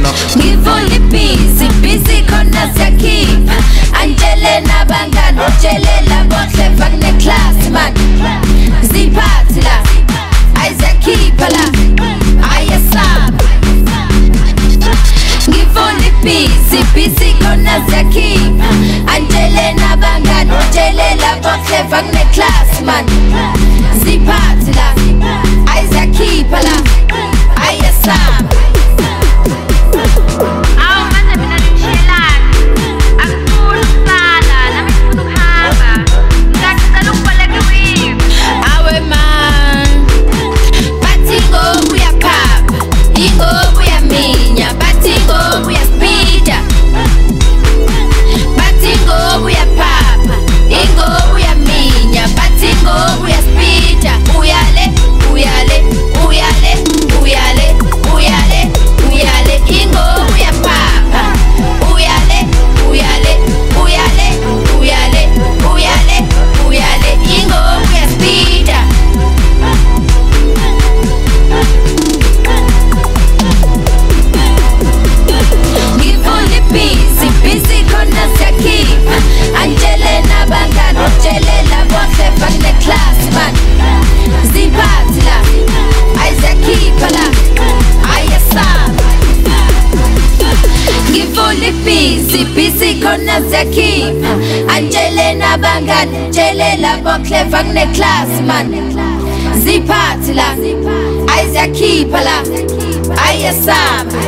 ngivula ibhizi khona siyakhipha antshele nabangani utshelela bohleva kune-class man ziphathi la ayizakhipha la ayesaba ngivula ibhizi khona siyakhipha antshele nabangani utshelela bohleva kune-class man ziphathi la ayizakhipha la ayesaba busy khona siyakhipha antshele nabangani tshelela bohleva kune-class man ziphathi la ayizakhipha la ayesaba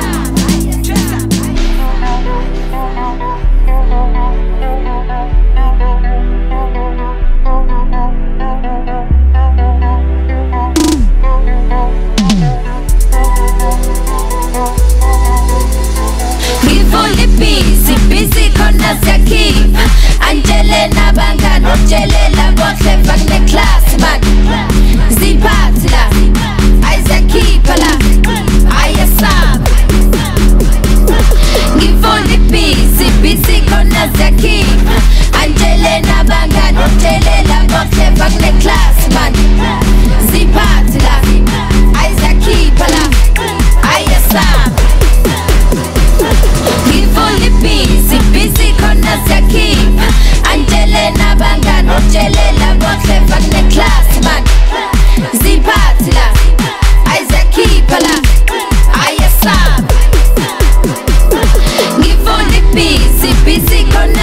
busy khona siyakhipha antshele nabangani utshelela bohleva kune-class man ziphathi la ayizakhipha la ayesaba ngivula ibhizi khona siyakhipha antshele nabangani utshelela bohleva kune-class man ziphathi la ayizakhipha la ayesaba ngivula ibhizi khona siyakhipha antshele nabangani utshelela bohleva kune-class man ziphathi la ayizakhipha la ayesaba ngivula ibhizi khona